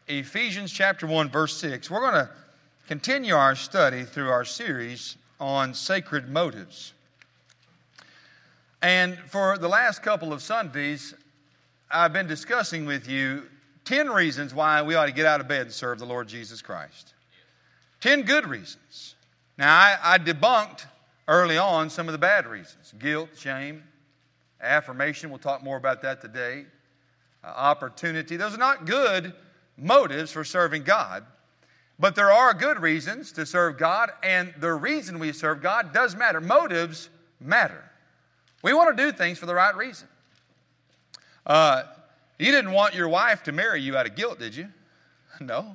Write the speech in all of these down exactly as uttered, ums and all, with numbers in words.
Ephesians chapter one, verse six. We're going to continue our study through our series on sacred motives. And for the last couple of Sundays, I've been discussing with you ten reasons why we ought to get out of bed and serve the Lord Jesus Christ. Ten good reasons. Now, I, I debunked early on some of the bad reasons. Guilt, shame, affirmation. We'll talk more about that today. Uh, opportunity. Those are not good motives for serving God. But there are good reasons to serve God, and the reason we serve God does matter. Motives matter. We want to do things for the right reason. Uh, you didn't want your wife to marry you out of guilt, did you? No.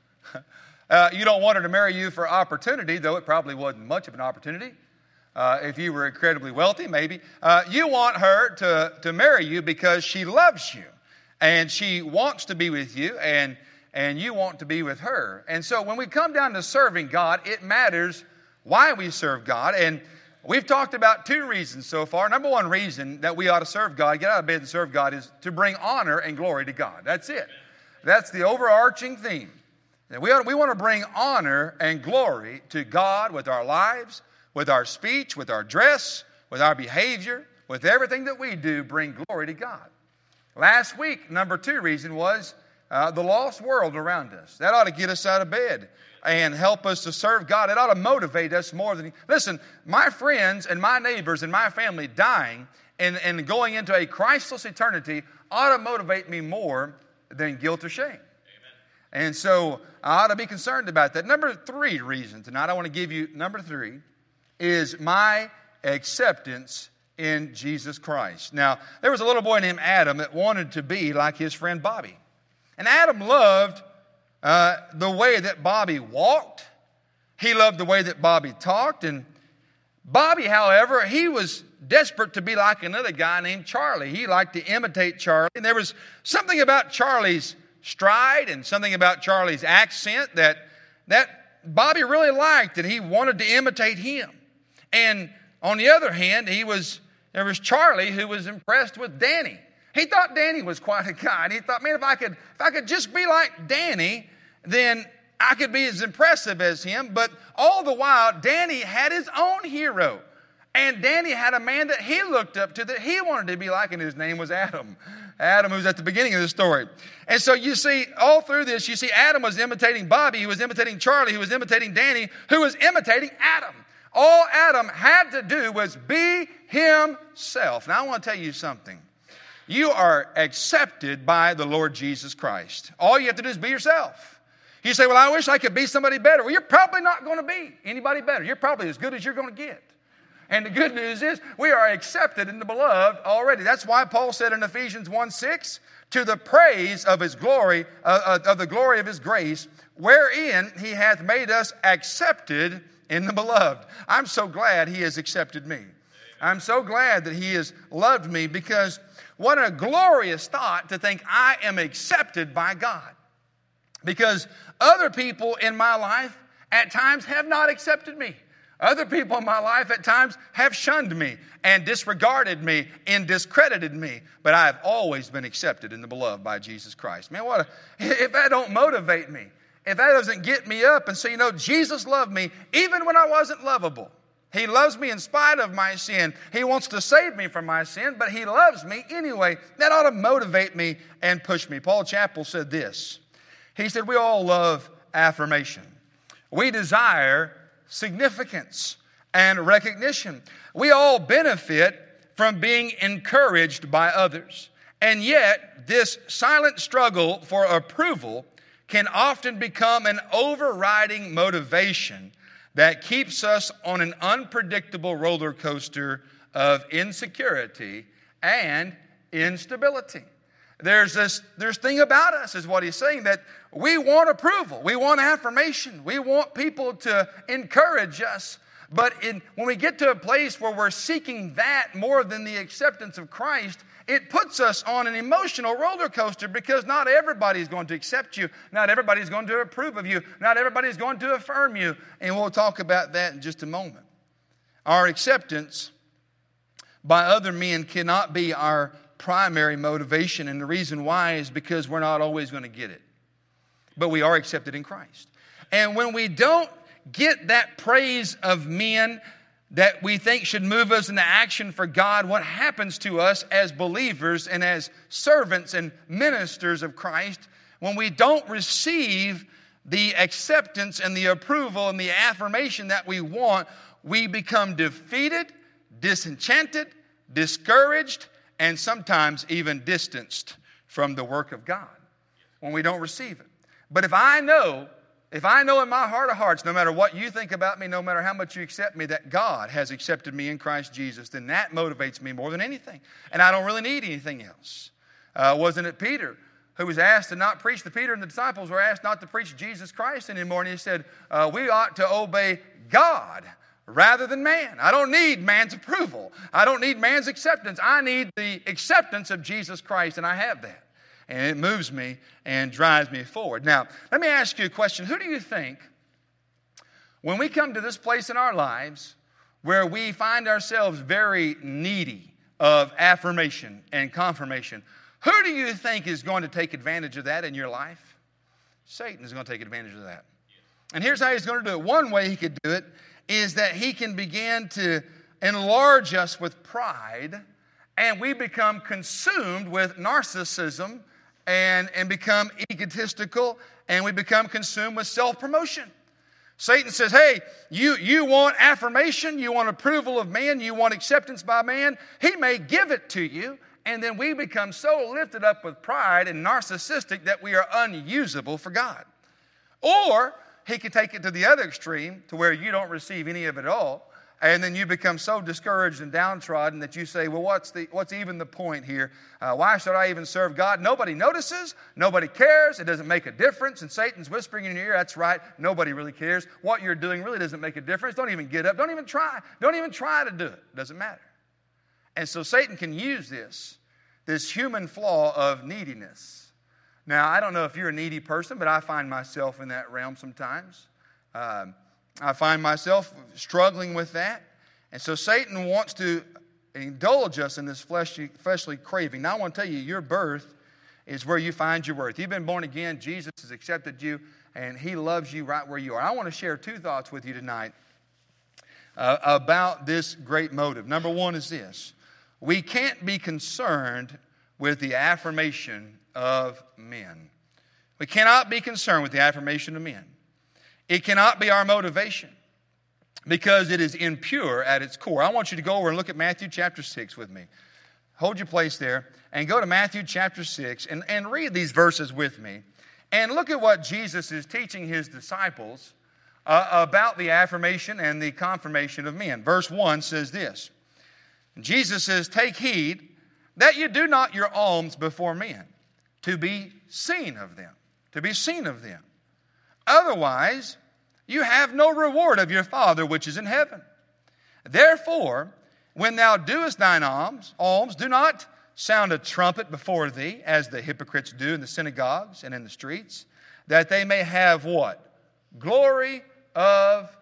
Uh, you don't want her to marry you for opportunity, though it probably wasn't much of an opportunity. Uh, if you were incredibly wealthy, maybe. Uh, you want her to, to marry you because she loves you. And she wants to be with you, and, and you want to be with her. And so when we come down to serving God, it matters why we serve God. And we've talked about two reasons so far. Number one reason that we ought to serve God, get out of bed and serve God, is to bring honor and glory to God. That's it. That's the overarching theme. And we, ought, we want to bring honor and glory to God with our lives, with our speech, with our dress, with our behavior, with everything that we do, bring glory to God. Last week, number two reason was uh, the lost world around us. That ought to get us out of bed and help us to serve God. It ought to motivate us more than... Listen, my friends and my neighbors and my family dying and, and going into a Christless eternity ought to motivate me more than guilt or shame. Amen. And so I ought to be concerned about that. Number three reason tonight, I want to give you number three, is my acceptance in Jesus Christ. Now, there was a little boy named Adam that wanted to be like his friend Bobby. And Adam loved uh, the way that Bobby walked. He loved the way that Bobby talked. And Bobby, however, he was desperate to be like another guy named Charlie. He liked to imitate Charlie. And there was something about Charlie's stride and something about Charlie's accent that, that Bobby really liked, and he wanted to imitate him. And on the other hand, he was there was Charlie who was impressed with Danny. He thought Danny was quite a guy. And he thought, man, if I could if I could just be like Danny, then I could be as impressive as him. But all the while, Danny had his own hero. And Danny had a man that he looked up to that he wanted to be like, and his name was Adam. Adam, who's at the beginning of the story. And so you see, all through this, you see Adam was imitating Bobby, who was imitating Charlie, who was imitating Danny, who was imitating Adam. All Adam had to do was be himself. Now, I want to tell you something. You are accepted by the Lord Jesus Christ. All you have to do is be yourself. You say, well, I wish I could be somebody better. Well, you're probably not going to be anybody better. You're probably as good as you're going to get. And the good news is we are accepted in the beloved already. That's why Paul said in Ephesians one six, to the praise of his glory, uh, of the glory of his grace, wherein he hath made us accepted in the beloved. I'm so glad he has accepted me. I'm so glad that he has loved me, because what a glorious thought to think I am accepted by God. Because other people in my life at times have not accepted me. Other people in my life at times have shunned me and disregarded me and discredited me. But I have always been accepted in the beloved by Jesus Christ. Man, what a, if that don't motivate me, if that doesn't get me up and say, you know, Jesus loved me even when I wasn't lovable. He loves me in spite of my sin. He wants to save me from my sin, but he loves me anyway. That ought to motivate me and push me. Paul Chappell said this. He said, we all love affirmation. We desire significance and recognition. We all benefit from being encouraged by others. And yet, this silent struggle for approval can often become an overriding motivation that keeps us on an unpredictable roller coaster of insecurity and instability. There's this there's thing about us, is what he's saying, that we want approval. We want affirmation. We want people to encourage us. But in, when we get to a place where we're seeking that more than the acceptance of Christ, it puts us on an emotional roller coaster, because not everybody's going to accept you. Not everybody's going to approve of you. Not everybody's going to affirm you. And we'll talk about that in just a moment. Our acceptance by other men cannot be our primary motivation. And the reason why is because we're not always going to get it. but we are accepted in Christ. And when we don't get that praise of men that we think should move us into action for God, what happens to us as believers and as servants and ministers of Christ when we don't receive the acceptance and the approval and the affirmation that we want? We become defeated, disenchanted, discouraged, and sometimes even distanced from the work of God when we don't receive it. But if I know, if I know in my heart of hearts, no matter what you think about me, no matter how much you accept me, that God has accepted me in Christ Jesus, then that motivates me more than anything. And I don't really need anything else. Uh, wasn't it Peter who was asked to not preach? The Peter and the disciples were asked not to preach Jesus Christ anymore. And he said, uh, we ought to obey God rather than man. I don't need man's approval. I don't need man's acceptance. I need the acceptance of Jesus Christ, and I have that. And it moves me and drives me forward. Now, let me ask you a question. Who do you think, when we come to this place in our lives where we find ourselves very needy of affirmation and confirmation, who do you think is going to take advantage of that in your life? Satan is going to take advantage of that. And here's how he's going to do it. One way he could do it is that he can begin to enlarge us with pride, and we become consumed with narcissism and, and become egotistical, and we become consumed with self-promotion. Satan says, hey, you, you want affirmation, you want approval of man, you want acceptance by man. He may give it to you, and then we become so lifted up with pride and narcissistic that we are unusable for God. Or he could take it to the other extreme, to where you don't receive any of it at all, and then you become so discouraged and downtrodden that you say, well, what's the what's even the point here? Uh, why should I even serve God? Nobody notices. Nobody cares. It doesn't make a difference. And Satan's whispering in your ear, that's right. Nobody really cares. What you're doing really doesn't make a difference. Don't even get up. Don't even try. Don't even try to do it. It doesn't matter. And so Satan can use this, this human flaw of neediness. Now, I don't know if you're a needy person, but I find myself in that realm sometimes. Um, I find myself struggling with that. And so Satan wants to indulge us in this fleshly, fleshly craving. Now I want to tell you, your birth is where you find your worth. You've been born again. Jesus has accepted you, and he loves you right where you are. I want to share two thoughts with you tonight uh, about this great motive. Number one is this. We can't be concerned with the affirmation of men. We cannot be concerned with the affirmation of men. It cannot be our motivation because it is impure at its core. I want you to go over and look at Matthew chapter six with me. Hold your place there and go to Matthew chapter six and, and read these verses with me. And look at what Jesus is teaching his disciples uh, about the affirmation and the confirmation of men. Verse one says this. Jesus says, take heed that you do not your alms before men, to be seen of them, to be seen of them. Otherwise, you have no reward of your Father which is in heaven. Therefore, when thou doest thine alms, alms, do not sound a trumpet before thee, as the hypocrites do in the synagogues and in the streets, that they may have what? Glory of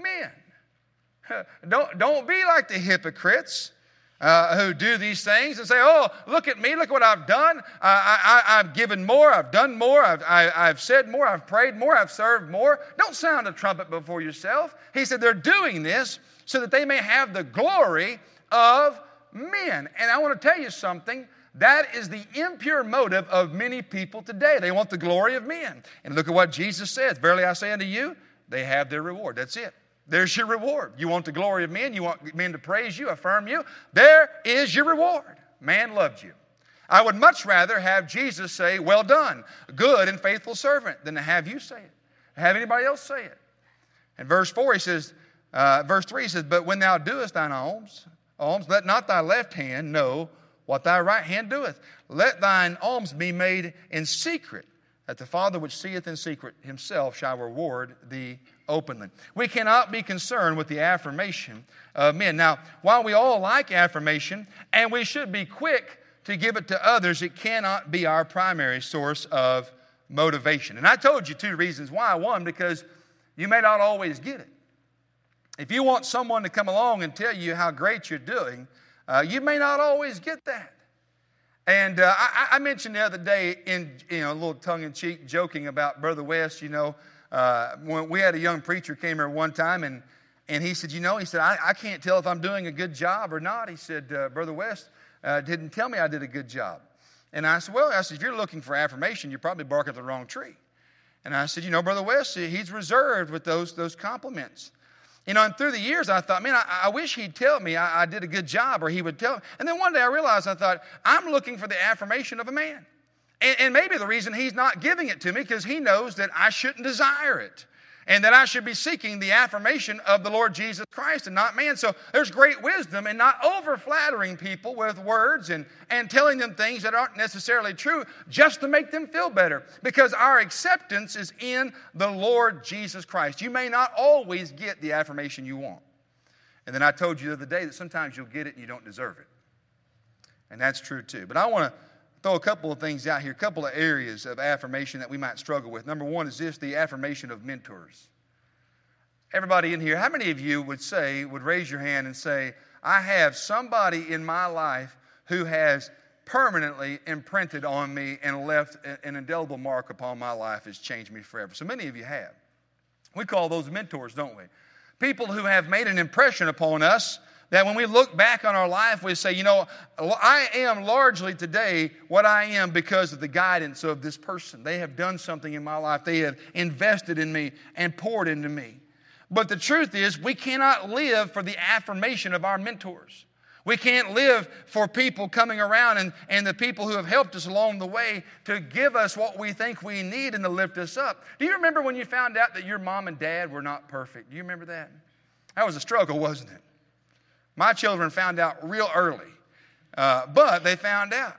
men. Don't, don't be like the hypocrites Uh, who do these things and say, oh, look at me, look what I've done. I, I, I've given more, I've done more, I've, I, I've said more, I've prayed more, I've served more. Don't sound a trumpet before yourself. He said they're doing this so that they may have the glory of men. And I want to tell you something. That is the impure motive of many people today. They want the glory of men. And look at what Jesus says. Verily I say unto you, they have their reward. That's it. There's your reward. You want the glory of men. You want men to praise you, affirm you. There is your reward. Man loved you. I would much rather have Jesus say, well done, good and faithful servant, than to have you say it, have anybody else say it. In verse four, he says, uh, verse three, he says, but when thou doest thine alms, alms, let not thy left hand know what thy right hand doeth. Let thine alms be made in secret, that the Father which seeth in secret himself shall reward thee openly. We cannot be concerned with the affirmation of men. Now, while we all like affirmation, and we should be quick to give it to others, it cannot be our primary source of motivation. And I told you two reasons why. One, because you may not always get it. If you want someone to come along and tell you how great you're doing, uh, you may not always get that. And uh, I, I mentioned the other day, in you know, a little tongue-in-cheek, joking about Brother West. You know, uh, when we had a young preacher came here one time, and and he said, you know, he said, I, I can't tell if I'm doing a good job or not. He said, uh, Brother West uh, didn't tell me I did a good job. And I said, well, I said, if you're looking for affirmation, you're probably barking at the wrong tree. And I said, you know, Brother West, he's reserved with those those compliments. You know, and through the years, I thought, man, I, I wish he'd tell me I, I did a good job, or he would tell me. And then one day I realized, I thought, I'm looking for the affirmation of a man. And, and maybe the reason he's not giving it to me, because he knows that I shouldn't desire it, and that I should be seeking the affirmation of the Lord Jesus Christ and not man. So there's great wisdom in not over-flattering people with words and, and telling them things that aren't necessarily true just to make them feel better, because our acceptance is in the Lord Jesus Christ. You may not always get the affirmation you want. And then I told you the other day that sometimes you'll get it and you don't deserve it. And that's true too. But I want to throw a couple of things out here, a couple of areas of affirmation that we might struggle with. Number one is this, the affirmation of mentors. Everybody in here, how many of you would say, would raise your hand and say, I have somebody in my life who has permanently imprinted on me and left an indelible mark upon my life, has changed me forever? So many of you have. We call those mentors, don't we? People who have made an impression upon us, that when we look back on our life, we say, you know, I am largely today what I am because of the guidance of this person. They have done something in my life. They have invested in me and poured into me. But the truth is, we cannot live for the affirmation of our mentors. We can't live for people coming around and, and the people who have helped us along the way to give us what we think we need and to lift us up. Do you remember when you found out that your mom and dad were not perfect? Do you remember that? That was a struggle, wasn't it? My children found out real early, uh, but they found out.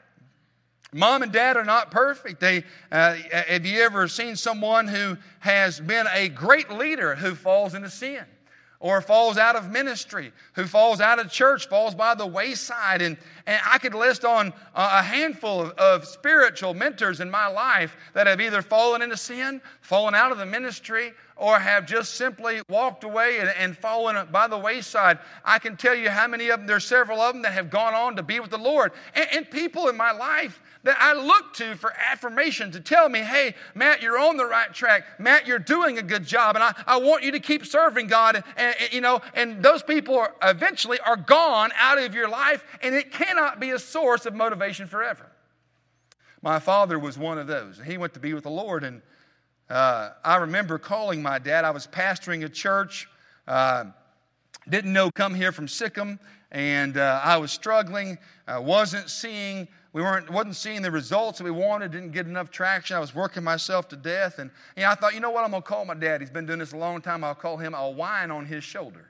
Mom and dad are not perfect. They, uh, have you ever seen someone who has been a great leader who falls into sin, or falls out of ministry, who falls out of church, falls by the wayside? And, and I could list on a handful of, of spiritual mentors in my life that have either fallen into sin, fallen out of the ministry, or have just simply walked away and, and fallen by the wayside. I can tell you how many of them, there's several of them that have gone on to be with the Lord. And, and people in my life that I look to for affirmation to tell me, hey, Matt, you're on the right track. Matt, you're doing a good job. And I, I want you to keep serving God. And, and, you know, and those people are eventually are gone out of your life, and it cannot be a source of motivation forever. My father was one of those. He went to be with the Lord, and Uh, I remember calling my dad. I was pastoring a church, uh, didn't know come here from Sikkim, and uh, I was struggling. I wasn't seeing, we weren't, wasn't seeing the results that we wanted. Didn't get enough traction. I was working myself to death, and you know, I thought, you know what? I'm gonna call my dad. He's been doing this a long time. I'll call him. I'll whine on his shoulder,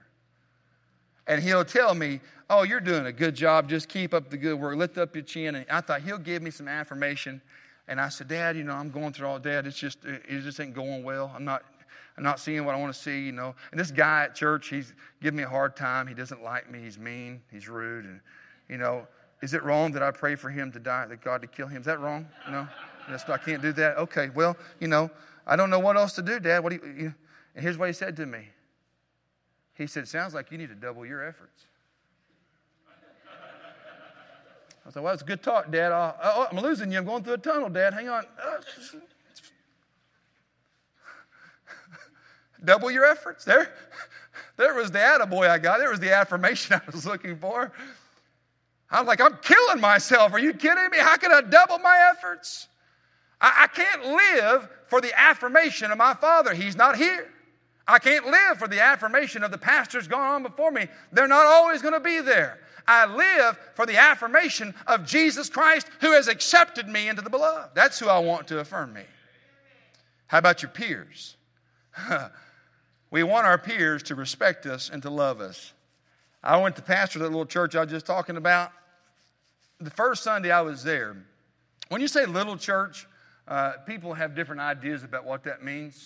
and he'll tell me, "Oh, you're doing a good job. Just keep up the good work. Lift up your chin." And I thought he'll give me some affirmation. And I said, Dad, you know, I'm going through all, Dad, it's just, it just ain't going well. I'm not, I'm not seeing what I want to see, you know. And this guy at church, he's giving me a hard time. He doesn't like me. He's mean. He's rude. And, you know, is it wrong that I pray for him to die, that God to kill him? Is that wrong? No? That's, I can't do that? Okay, well, you know, I don't know what else to do, Dad. What do you, you and here's what he said to me. He said, sounds like you need to double your efforts. I said, well, it's a good talk, Dad. Oh, oh, I'm losing you. I'm going through a tunnel, Dad. Hang on. Double your efforts. There, there was the attaboy I got. There was the affirmation I was looking for. I was like, I'm killing myself. Are you kidding me? How can I double my efforts? I, I can't live for the affirmation of my father. He's not here. I can't live for the affirmation of the pastors gone on before me. They're not always going to be there. I live for the affirmation of Jesus Christ, who has accepted me into the beloved. That's who I want to affirm me. How about your peers? We want our peers to respect us and to love us. I went to pastor that little church I was just talking about. The first Sunday I was there. When you say little church, uh, people have different ideas about what that means.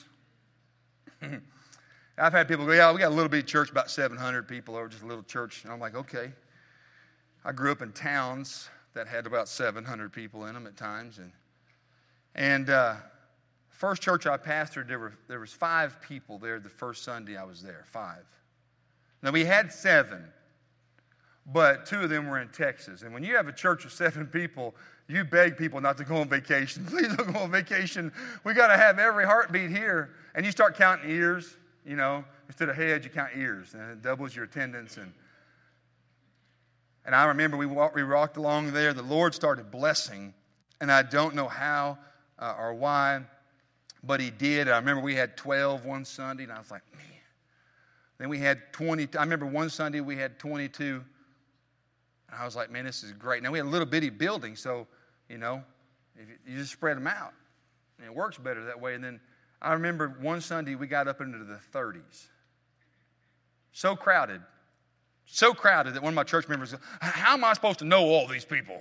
I've had people go, yeah, we got a little bitty church, about seven hundred people, or just a little church. And I'm like, okay. I grew up in towns that had about seven hundred people in them at times. And and uh, first church I pastored, there were there was five people there the first Sunday I was there, five. Now, we had seven, but two of them were in Texas. And when you have a church of seven people, you beg people not to go on vacation. Please don't go on vacation. We got to have every heartbeat here. And you start counting ears, you know. Instead of heads, you count ears. And it doubles your attendance. And and I remember we walked, we walked along there. The Lord started blessing. And I don't know how uh, or why, but he did. I remember we had twelve one Sunday. And I was like, man. Then we had twenty. I remember one Sunday we had twenty-two. And I was like, man, this is great. Now, we had a little bitty building, so, you know, if you, you just spread them out. And it works better that way. And then I remember one Sunday we got up into the thirties. So crowded. So crowded that one of my church members said, how am I supposed to know all these people?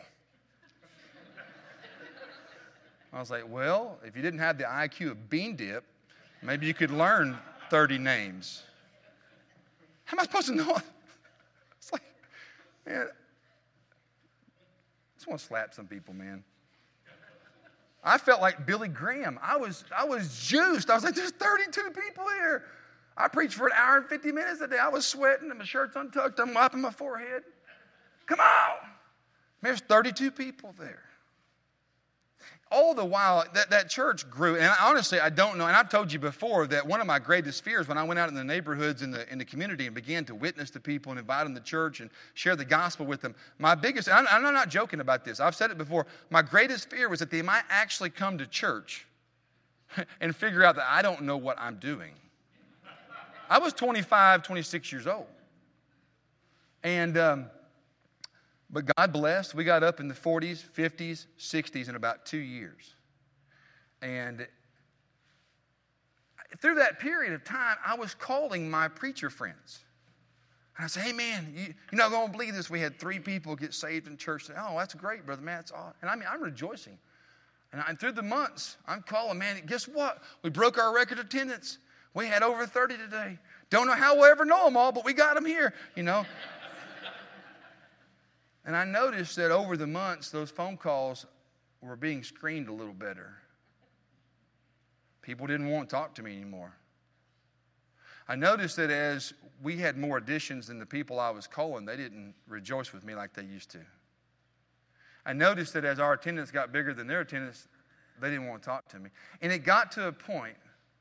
I was like, well, if you didn't have the I Q of Bean Dip, maybe you could learn thirty names. How am I supposed to know? It's like, man, I just want to slap some people, man. I felt like Billy Graham. I was, I was juiced. I was like, there's thirty-two people here. I preached for an hour and fifty minutes a day. I was sweating and my shirt's untucked. I'm wiping my forehead. Come on. Man, there's thirty-two people there. All the while, that, that church grew. And I, honestly, I don't know. And I've told you before that one of my greatest fears when I went out in the neighborhoods in the, in the community and began to witness to people and invite them to church and share the gospel with them, my biggest, and I'm, I'm not joking about this. I've said it before. My greatest fear was that they might actually come to church and figure out that I don't know what I'm doing. I was twenty-five, twenty-six years old. And, um, but God blessed. We got up in the forties, fifties, sixties in about two years. And through that period of time, I was calling my preacher friends. And I said, hey, man, you, you're not going to believe this. We had three people get saved in church. Say, oh, that's great, Brother Matt. That's awesome. And I mean, I'm rejoicing. And, I, and through the months, I'm calling, man, guess what? We broke our record attendance. We had over thirty today. Don't know how we'll ever know them all, but we got them here, you know. And I noticed that over the months, those phone calls were being screened a little better. People didn't want to talk to me anymore. I noticed that as we had more additions than the people I was calling, they didn't rejoice with me like they used to. I noticed that as our attendance got bigger than their attendance, they didn't want to talk to me. And it got to a point,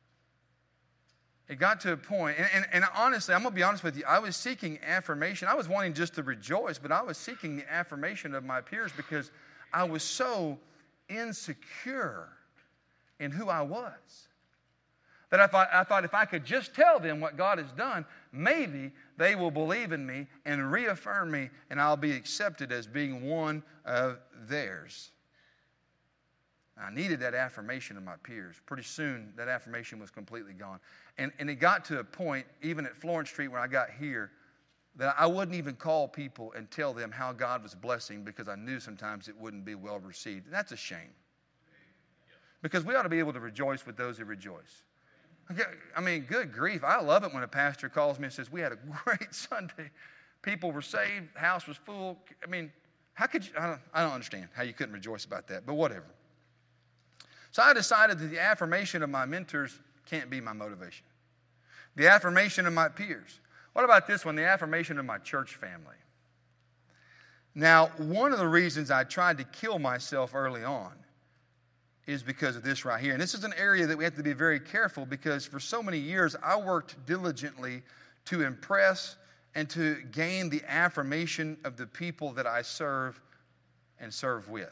it got to a point, and, and, and honestly, I'm going to be honest with you, I was seeking affirmation. I was wanting just to rejoice, but I was seeking the affirmation of my peers because I was so insecure in who I was. That I thought, I thought if I could just tell them what God has done, maybe they will believe in me and reaffirm me, and I'll be accepted as being one of theirs. I needed that affirmation of my peers. Pretty soon, that affirmation was completely gone. And, and it got to a point, even at Florence Street when I got here, that I wouldn't even call people and tell them how God was blessing because I knew sometimes it wouldn't be well received. And that's a shame. Because we ought to be able to rejoice with those who rejoice. I mean, good grief. I love it when a pastor calls me and says, we had a great Sunday. People were saved. The house was full. I mean, how could you? I don't, I don't understand how you couldn't rejoice about that, but whatever. So I decided that the affirmation of my mentors can't be my motivation. The affirmation of my peers. What about this one? The affirmation of my church family. Now, one of the reasons I tried to kill myself early on is because of this right here. And this is an area that we have to be very careful because for so many years I worked diligently to impress and to gain the affirmation of the people that I serve and serve with.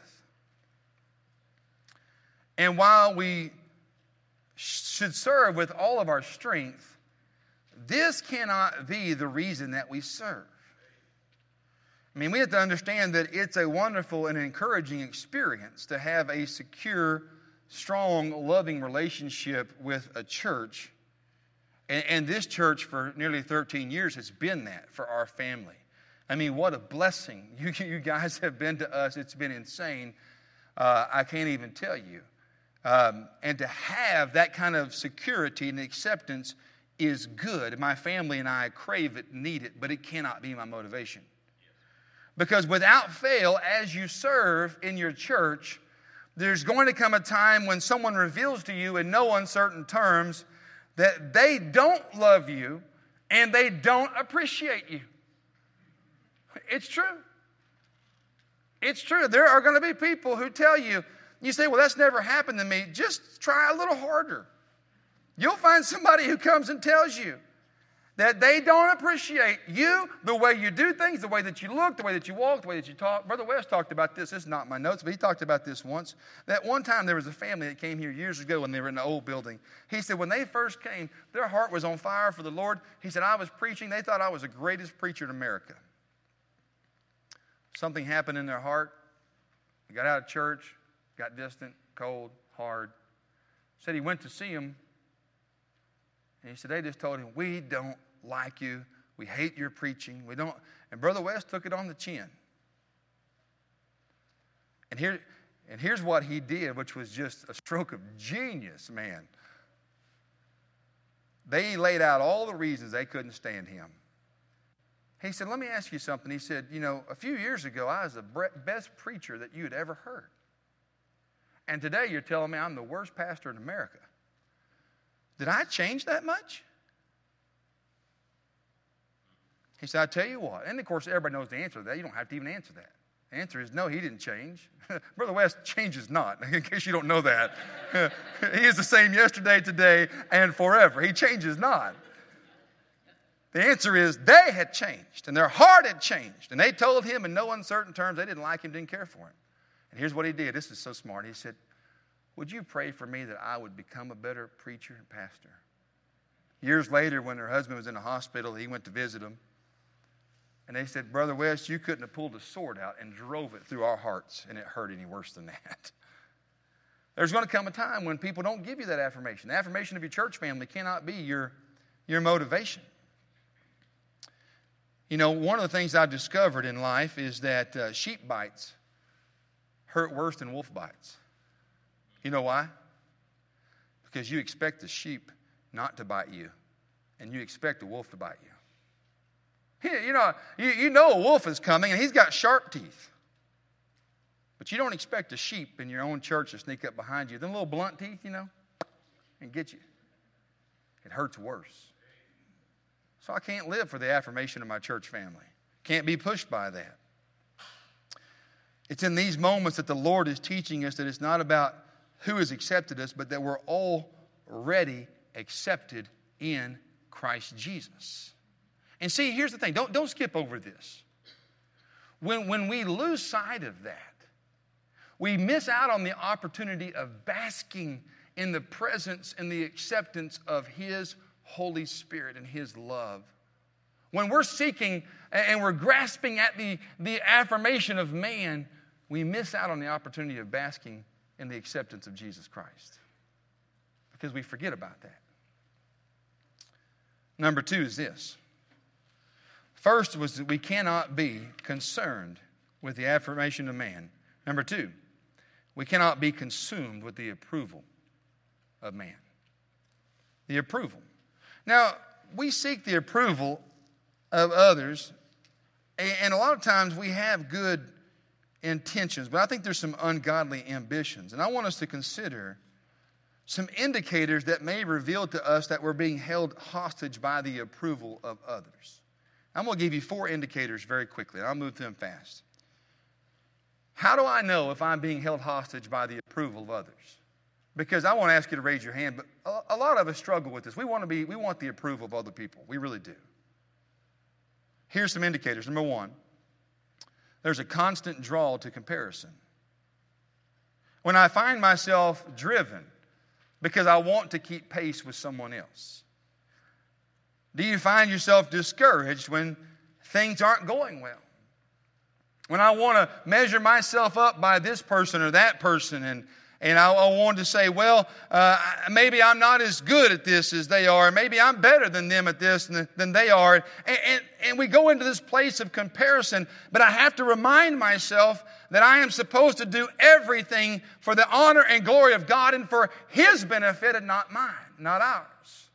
And while we should serve with all of our strength, this cannot be the reason that we serve. I mean, we have to understand that it's a wonderful and encouraging experience to have a secure, strong, loving relationship with a church. And, and this church for nearly thirteen years has been that for our family. I mean, what a blessing. You, you guys have been to us. It's been insane. Uh, I can't even tell you. Um, and to have that kind of security and acceptance is good. My family and I crave it, need it, but it cannot be my motivation. Because without fail, as you serve in your church, there's going to come a time when someone reveals to you in no uncertain terms that they don't love you and they don't appreciate you. It's true. It's true. There are going to be people who tell you, you say, well, that's never happened to me. Just try a little harder. You'll find somebody who comes and tells you that they don't appreciate you, the way you do things, the way that you look, the way that you walk, the way that you talk. Brother West talked about this. This is not my notes, but he talked about this once. That one time there was a family that came here years ago when they were in the old building. He said when they first came, their heart was on fire for the Lord. He said, I was preaching. They thought I was the greatest preacher in America. Something happened in their heart. They got out of church, got distant, cold, hard. Said he went to see him. And he said, they just told him, we don't like you. We hate your preaching. We don't. And Brother West took it on the chin. And here, and here's what he did, which was just a stroke of genius, man. They laid out all the reasons they couldn't stand him. He said, let me ask you something. He said, you know, a few years ago, I was the best preacher that you had ever heard. And today you're telling me I'm the worst pastor in America. Did I change that much? He said, I tell you what. And of course, everybody knows the answer to that. You don't have to even answer that. The answer is no, he didn't change. Brother West changes not, in case you don't know that. He is the same yesterday, today, and forever. He changes not. The answer is they had changed, and their heart had changed. And they told him in no uncertain terms they didn't like him, didn't care for him. And here's what he did. This is so smart. He said, would you pray for me that I would become a better preacher and pastor? Years later, when her husband was in the hospital, he went to visit him. And they said, Brother West, you couldn't have pulled a sword out and drove it through our hearts, and it hurt any worse than that. There's going to come a time when people don't give you that affirmation. The affirmation of your church family cannot be your, your motivation. You know, one of the things I've discovered in life is that uh, sheep bites hurt worse than wolf bites. You know why? Because you expect the sheep not to bite you, and you expect the wolf to bite you. You know, you, you know a wolf is coming, and he's got sharp teeth. But you don't expect a sheep in your own church to sneak up behind you. Them little blunt teeth, you know, and get you. It hurts worse. So I can't live for the affirmation of my church family. Can't be pushed by that. It's in these moments that the Lord is teaching us that it's not about who has accepted us, but that we're already accepted in Christ Jesus. And see, here's the thing. Don't, don't skip over this. When, when we lose sight of that, we miss out on the opportunity of basking in the presence and the acceptance of His Holy Spirit and His love. When we're seeking and we're grasping at the, the affirmation of man, we miss out on the opportunity of basking in the acceptance of Jesus Christ. Because we forget about that. Number two is this. First was that we cannot be concerned with the affirmation of man. Number two, we cannot be consumed with the approval of man. The approval. Now, we seek the approval of others, and a lot of times we have good intentions, but I think there's some ungodly ambitions. And I want us to consider some indicators that may reveal to us that we're being held hostage by the approval of others. I'm going to give you four indicators very quickly, and I'll move through them fast. How do I know if I'm being held hostage by the approval of others? Because I want to ask you to raise your hand, but a lot of us struggle with this. We want to be, we want the approval of other people. We really do. Here's some indicators. Number one, there's a constant draw to comparison. When I find myself driven because I want to keep pace with someone else. Do you find yourself discouraged when things aren't going well? When I want to measure myself up by this person or that person, and, and I, I want to say, well, uh, maybe I'm not as good at this as they are. Maybe I'm better than them at this than, than they are. And, and, and we go into this place of comparison, but I have to remind myself that I am supposed to do everything for the honor and glory of God and for His benefit and not mine, not ours.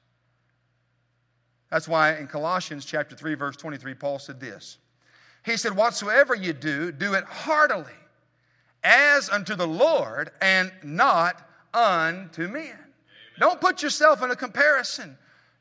That's why in Colossians chapter three, verse twenty-three, Paul said this. He said, whatsoever you do, do it heartily, as unto the Lord, and not unto men. Amen. Don't put yourself in a comparison.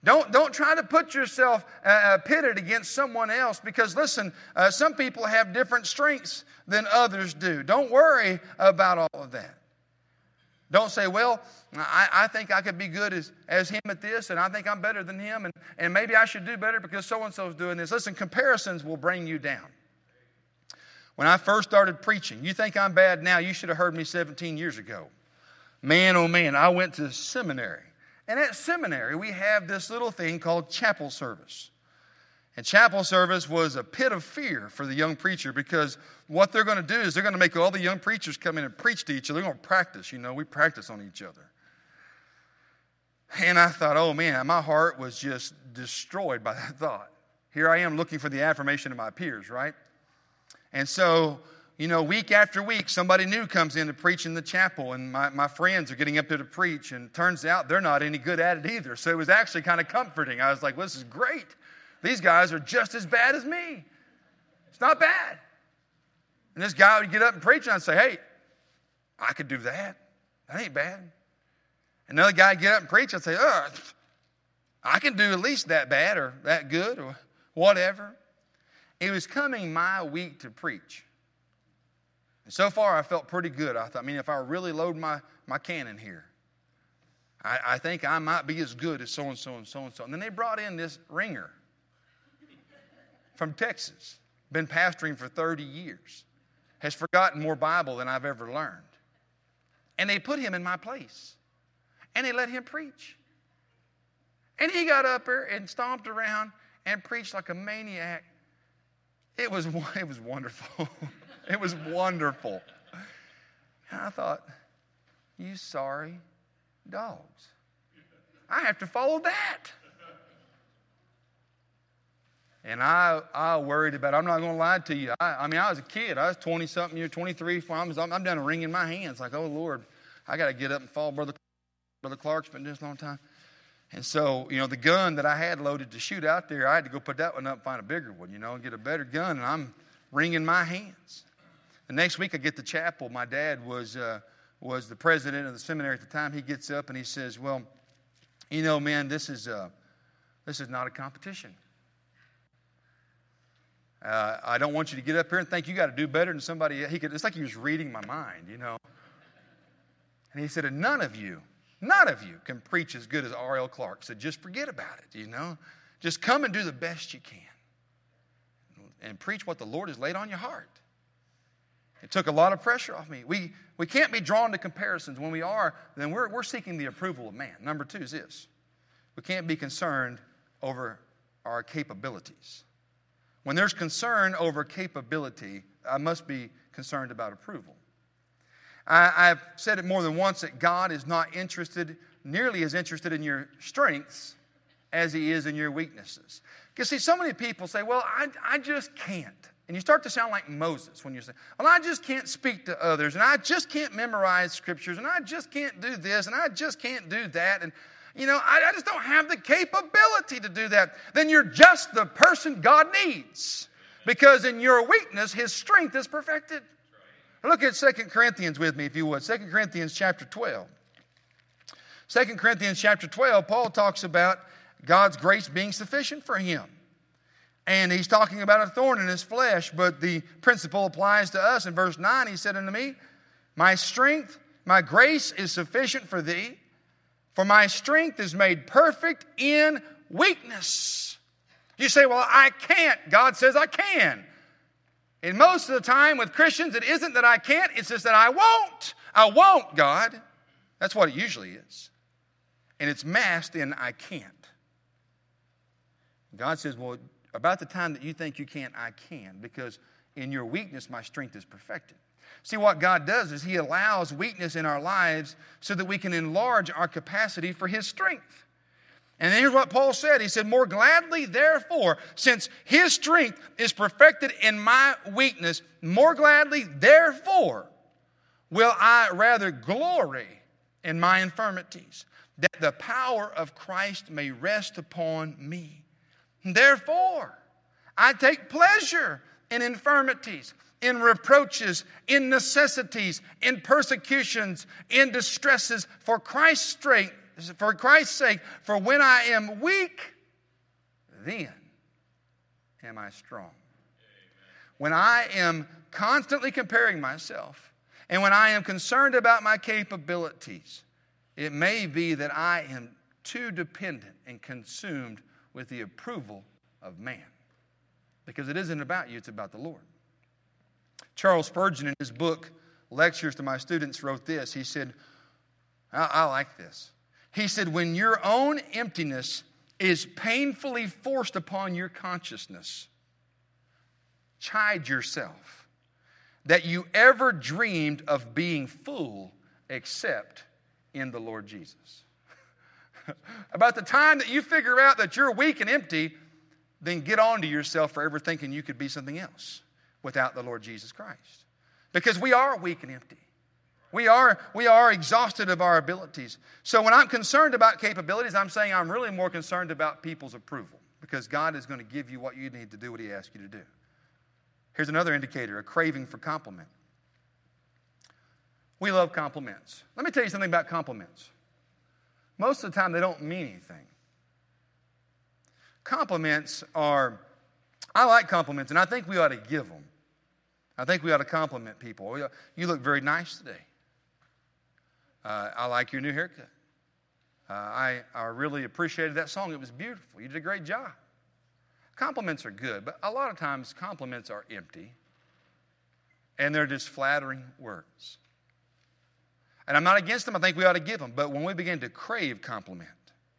Don't, don't try to put yourself uh, pitted against someone else because, listen, uh, some people have different strengths than others do. Don't worry about all of that. Don't say, well, I, I think I could be good as, as him at this, and I think I'm better than him, and, and maybe I should do better because so-and-so is doing this. Listen, comparisons will bring you down. When I first started preaching, you think I'm bad now, you should have heard me seventeen years ago. Man, oh man, I went to seminary. And at seminary, we have this little thing called chapel service. And chapel service was a pit of fear for the young preacher because what they're going to do is they're going to make all the young preachers come in and preach to each other. They're going to practice, you know, we practice on each other. And I thought, oh man, my heart was just destroyed by that thought. Here I am looking for the affirmation of my peers, right? And so, you know, week after week, somebody new comes in to preach in the chapel, and my, my friends are getting up there to preach, and turns out they're not any good at it either. So it was actually kind of comforting. I was like, well, this is great. These guys are just as bad as me. It's not bad. And this guy would get up and preach, and I'd say, hey, I could do that. That ain't bad. Another guy would get up and preach, I'd say, oh, I can do at least that bad or that good or whatever. It was coming my week to preach. And so far, I felt pretty good. I thought, I mean, if I really load my, my cannon here, I, I think I might be as good as so-and-so and so-and-so. And then they brought in this ringer from Texas, been pastoring for thirty years, has forgotten more Bible than I've ever learned. And they put him in my place. And they let him preach. And he got up there and stomped around and preached like a maniac. It was, it was wonderful. It was wonderful. And I thought, you sorry dogs. I have to follow that. And I, I worried about it. I'm not going to lie to you. I, I mean, I was a kid. I was twenty-something years, twenty-three. I'm, I'm down to wringing my hands like, oh, Lord, I got to get up and follow Brother, Brother Clark's been doing this a long time. And so, you know, the gun that I had loaded to shoot out there, I had to go put that one up and find a bigger one, you know, and get a better gun. And I'm wringing my hands. The next week I get to chapel. My dad was uh, was the president of the seminary at the time. He gets up and he says, well, you know, man, this is uh, this is not a competition. Uh, I don't want you to get up here and think you got to do better than somebody else. He could, it's like he was reading my mind, you know. And he said, and none of you, none of you can preach as good as R L Clark. So just forget about it, you know. Just come and do the best you can. And preach what the Lord has laid on your heart. It took a lot of pressure off me. We, we can't be drawn to comparisons. When we are, then we're, we're seeking the approval of man. Number two is this. We can't be concerned over our capabilities. When there's concern over capability, I must be concerned about approval. I, I've said it more than once that God is not interested, nearly as interested in your strengths as he is in your weaknesses. Because see, so many people say, well, I, I just can't. And you start to sound like Moses when you say, well, I just can't speak to others, and I just can't memorize scriptures, and I just can't do this, and I just can't do that, and, you know, I, I just don't have the capability to do that. Then you're just the person God needs. Because in your weakness, his strength is perfected. Look at Second Corinthians with me, if you would. Second Corinthians chapter twelve. Second Corinthians chapter twelve, Paul talks about God's grace being sufficient for him. And he's talking about a thorn in his flesh, but the principle applies to us. In verse nine, he said unto me, my strength, my grace is sufficient for thee, for my strength is made perfect in weakness. You say, well, I can't. God says I can. And most of the time with Christians, it isn't that I can't, it's just that I won't. I won't, God. That's what it usually is. And it's masked in I can't. God says, well, about the time that you think you can't, I can, because in your weakness, my strength is perfected. See, what God does is he allows weakness in our lives so that we can enlarge our capacity for his strength. And here's what Paul said. He said, more gladly, therefore, since his strength is perfected in my weakness, more gladly, therefore, will I rather glory in my infirmities, that the power of Christ may rest upon me. Therefore, I take pleasure in infirmities, in reproaches, in necessities, in persecutions, in distresses, for Christ's for Christ's sake, for when I am weak, then am I strong. When I am constantly comparing myself, and when I am concerned about my capabilities, it may be that I am too dependent and consumed with the approval of man. Because it isn't about you, it's about the Lord. Charles Spurgeon, in his book, Lectures to My Students, wrote this. He said, I, I like this. He said, when your own emptiness is painfully forced upon your consciousness, chide yourself that you ever dreamed of being full except in the Lord Jesus. About the time that you figure out that you're weak and empty, then get on to yourself for ever thinking you could be something else without the Lord Jesus Christ. Because we are weak and empty. We are, we are exhausted of our abilities. So when I'm concerned about capabilities, I'm saying I'm really more concerned about people's approval. Because God is going to give you what you need to do what He asks you to do. Here's another indicator, a craving for compliment. We love compliments. Let me tell you something about compliments. Most of the time, they don't mean anything. Compliments are, I like compliments, and I think we ought to give them. I think we ought to compliment people. You look very nice today. Uh, I like your new haircut. Uh, I, I really appreciated that song. It was beautiful. You did a great job. Compliments are good, but a lot of times compliments are empty, and they're just flattering words. And I'm not against them. I think we ought to give them. But when we begin to crave compliment,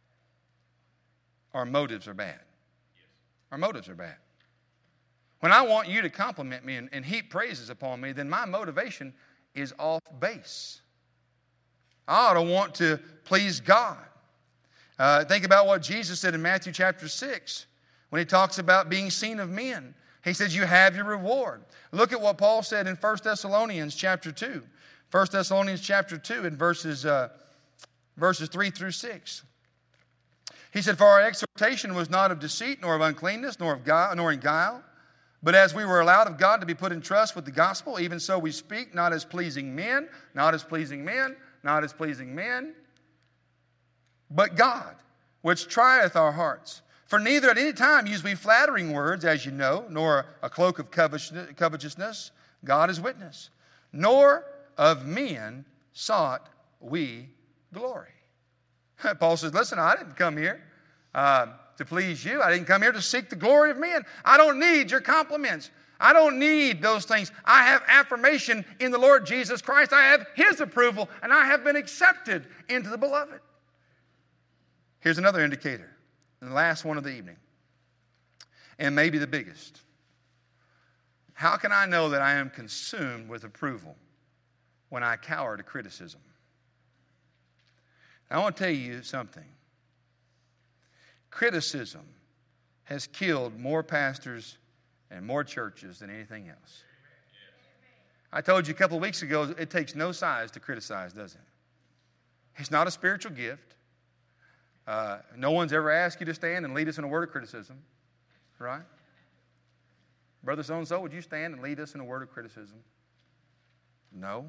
our motives are bad. Our motives are bad. When I want you to compliment me and, and heap praises upon me, then my motivation is off base. I ought to want to please God. Uh, think about what Jesus said in Matthew chapter six when He talks about being seen of men. He says, you have your reward. Look at what Paul said in First Thessalonians chapter two. First Thessalonians chapter two in verses, uh, verses three through six. He said, for our exhortation was not of deceit, nor of uncleanness, nor of guile, nor in guile. But as we were allowed of God to be put in trust with the gospel, even so we speak, not as pleasing men, not as pleasing men, not as pleasing men, but God, which trieth our hearts. For neither at any time use we flattering words, as you know, nor a cloak of covetousness, God is witness, nor of men sought we glory. Paul says, listen, I didn't come here uh, to please you. I didn't come here to seek the glory of men. I don't need your compliments. I don't need those things. I have affirmation in the Lord Jesus Christ. I have His approval, and I have been accepted into the beloved. Here's another indicator, and the last one of the evening, and maybe the biggest. How can I know that I am consumed with approval when I cower to criticism? I want to tell you something. Criticism has killed more pastors and more churches than anything else. I told you a couple of weeks ago, it takes no size to criticize, does it? It's not a spiritual gift. Uh, no one's ever asked you to stand and lead us in a word of criticism, right? Brother so-and-so, would you stand and lead us in a word of criticism? No.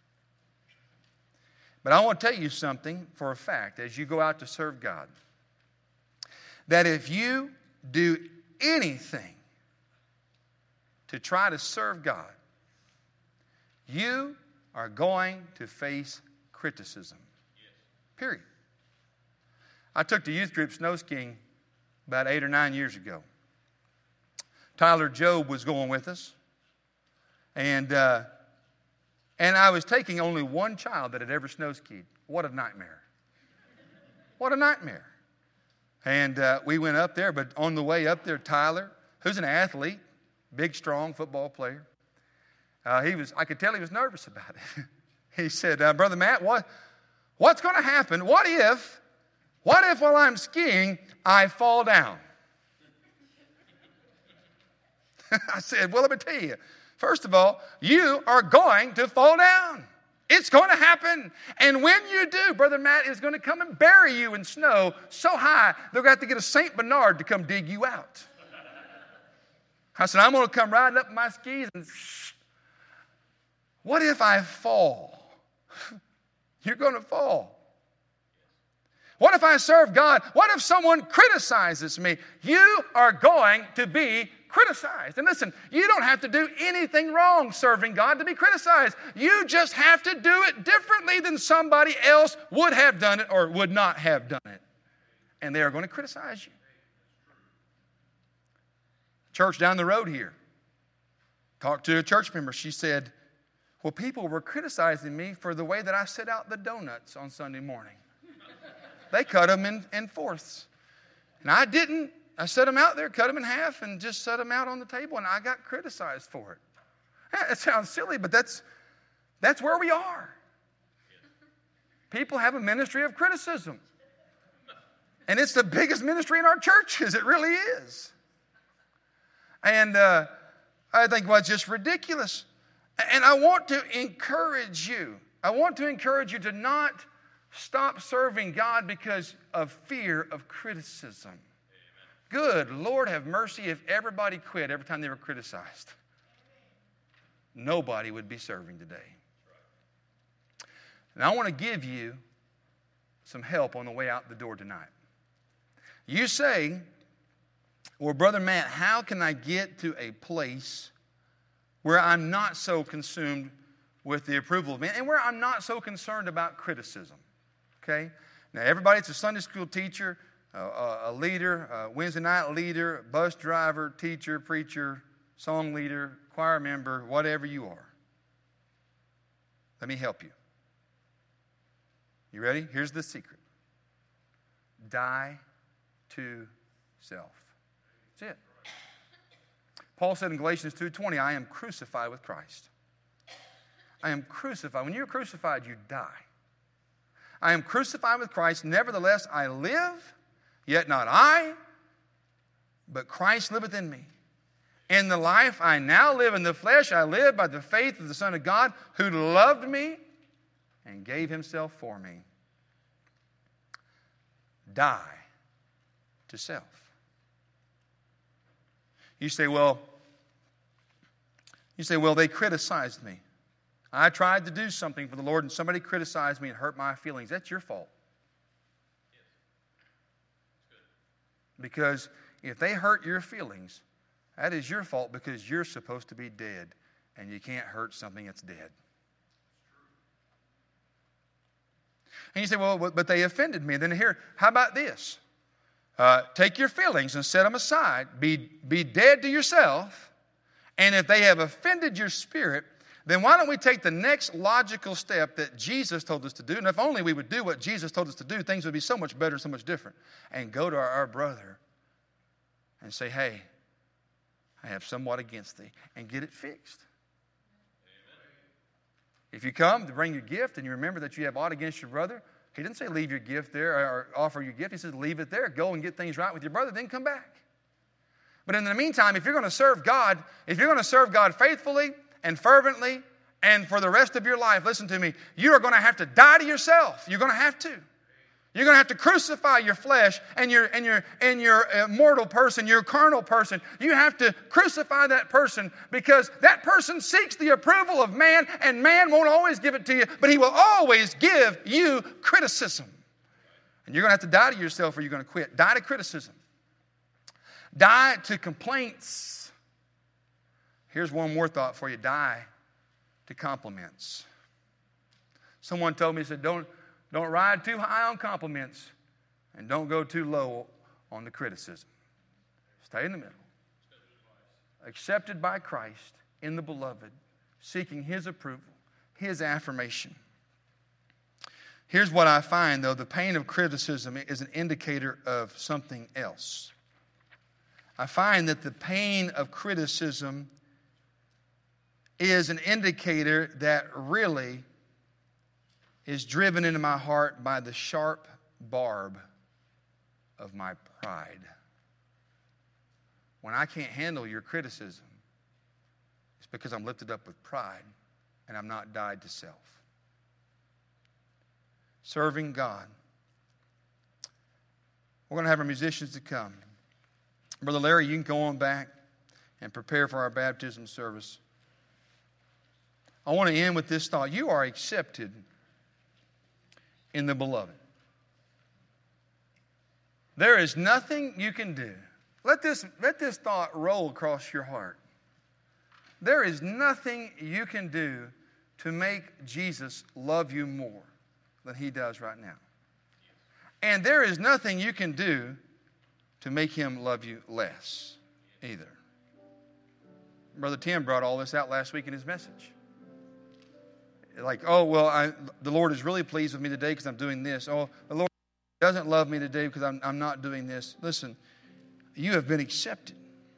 But I want to tell you something for a fact as you go out to serve God. That if you do anything to try to serve God, you are going to face criticism. Period. I took the youth group snow skiing about eight or nine years ago. Tyler Job was going with us. And... Uh, And I was taking only one child that had ever snow skied. What a nightmare. What a nightmare. And uh, we went up there, but on the way up there, Tyler, who's an athlete, big, strong football player, uh, he was, I could tell he was nervous about it. He said, uh, Brother Matt, what, what's going to happen? What if, what if while I'm skiing, I fall down? I said, well, let me tell you. First of all, you are going to fall down. It's going to happen. And when you do, Brother Matt is going to come and bury you in snow so high, they're going to have to get a Saint Bernard to come dig you out. I said, I'm going to come riding up in my skis and shh. What if I fall? You're going to fall. What if I serve God? What if someone criticizes me? You are going to be criticized. And listen, you don't have to do anything wrong serving God to be criticized. You just have to do it differently than somebody else would have done it or would not have done it. And they are going to criticize you. Church down the road here. Talked to a church member. She said, well, people were criticizing me for the way that I set out the donuts on Sunday morning. They cut them in, in fourths. And I didn't. I set them out there, cut them in half, and just set them out on the table, and I got criticized for it. It sounds silly, but that's, that's where we are. People have a ministry of criticism. And it's the biggest ministry in our churches. It really is. And uh, I think, well, it's just ridiculous. And I want to encourage you. I want to encourage you to not stop serving God because of fear of criticism. Amen. Good Lord have mercy if everybody quit every time they were criticized. Nobody would be serving today. And I want to give you some help on the way out the door tonight. You say, well, Brother Matt, how can I get to a place where I'm not so consumed with the approval of men and where I'm not so concerned about criticism? Okay? Now, everybody, it's a Sunday school teacher, a, a leader, a Wednesday night leader, bus driver, teacher, preacher, song leader, choir member, whatever you are. Let me help you. You ready? Here's the secret. Die to self. That's it. Paul said in Galatians two twenty, I am crucified with Christ. I am crucified. When you're crucified, you die. I am crucified with Christ. Nevertheless, I live, yet not I, but Christ liveth in me. In the life I now live in the flesh, I live by the faith of the Son of God, who loved me and gave himself for me. Die to self. You say, well, you say, well, they criticized me. I tried to do something for the Lord and somebody criticized me and hurt my feelings. That's your fault. Because if they hurt your feelings, that is your fault because you're supposed to be dead and you can't hurt something that's dead. And you say, well, but they offended me. Then here, how about this? Uh, take your feelings and set them aside. Be, be dead to yourself. And if they have offended your spirit, then why don't we take the next logical step that Jesus told us to do? And if only we would do what Jesus told us to do, things would be so much better, so much different. And go to our, our brother and say, hey, I have somewhat against thee. And get it fixed. If you come to bring your gift and you remember that you have aught against your brother, he didn't say leave your gift there or offer your gift. He says leave it there. Go and get things right with your brother, then come back. But in the meantime, if you're going to serve God, if you're going to serve God faithfully and fervently and for the rest of your life, listen to me, you are going to have to die to yourself. You're going to have to. You're going to have to crucify your flesh and your, and your, and your mortal person, your carnal person. You have to crucify that person because that person seeks the approval of man, and man won't always give it to you, but he will always give you criticism. And you're going to have to die to yourself or you're going to quit. Die to criticism. Die to complaints. Here's one more thought for you. Die to compliments. Someone told me, he said, don't, don't ride too high on compliments and don't go too low on the criticism. Stay in the middle. Accepted by Christ in the beloved, seeking his approval, his affirmation. Here's what I find, though. The pain of criticism is an indicator of something else. I find that the pain of criticism is an indicator that really is driven into my heart by the sharp barb of my pride. When I can't handle your criticism, it's because I'm lifted up with pride and I'm not died to self. Serving God. We're going to have our musicians to come. Brother Larry, you can go on back and prepare for our baptism service. I want to end with this thought. You are accepted in the beloved. There is nothing you can do. Let this, let this thought roll across your heart. There is nothing you can do to make Jesus love you more than he does right now. And there is nothing you can do to make him love you less either. Brother Tim brought all this out last week in his message. Like, oh, well, I, the Lord is really pleased with me today because I'm doing this. Oh, the Lord doesn't love me today because I'm, I'm not doing this. Listen, you have been accepted.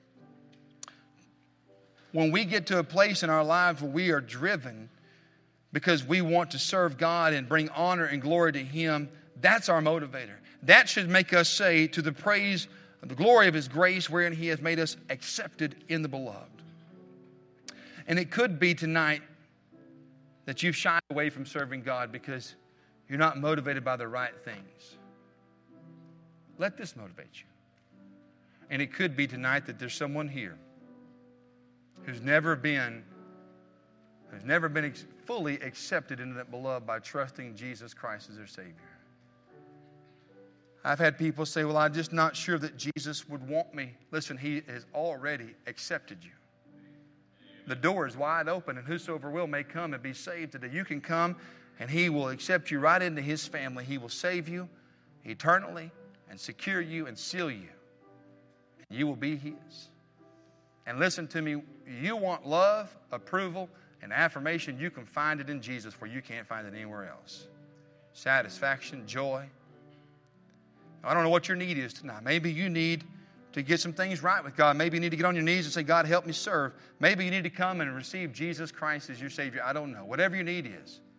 When we get to a place in our lives where we are driven because we want to serve God and bring honor and glory to him, that's our motivator. That should make us say, to the praise of the glory of his grace, wherein he has made us accepted in the beloved. And it could be tonight that you've shied away from serving God because you're not motivated by the right things. Let this motivate you. And it could be tonight that there's someone here who's never been, who's never been ex- fully accepted into that beloved by trusting Jesus Christ as their Savior. I've had people say, well, I'm just not sure that Jesus would want me. Listen, he has already accepted you. The door is wide open, and whosoever will may come and be saved today. You can come, and he will accept you right into his family. He will save you eternally and secure you and seal you. And you will be his. And listen to me, you want love, approval, and affirmation, you can find it in Jesus where you can't find it anywhere else. Satisfaction, joy. I don't know what your need is tonight. Maybe you need to get some things right with God. Maybe you need to get on your knees and say, God, help me serve. Maybe you need to come and receive Jesus Christ as your Savior. I don't know. Whatever your need is.